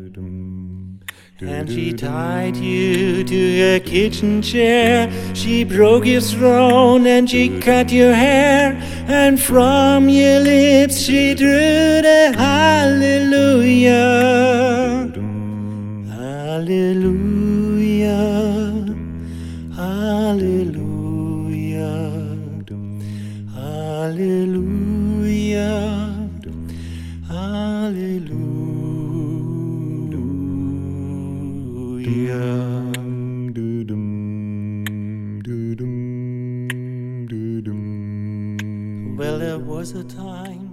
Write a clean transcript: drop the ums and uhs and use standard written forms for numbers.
And she tied you to a kitchen chair. She broke your throne and she cut your hair. And from your lips she drew the hallelujah. Hallelujah. Hallelujah. Hallelujah. Well, there was a time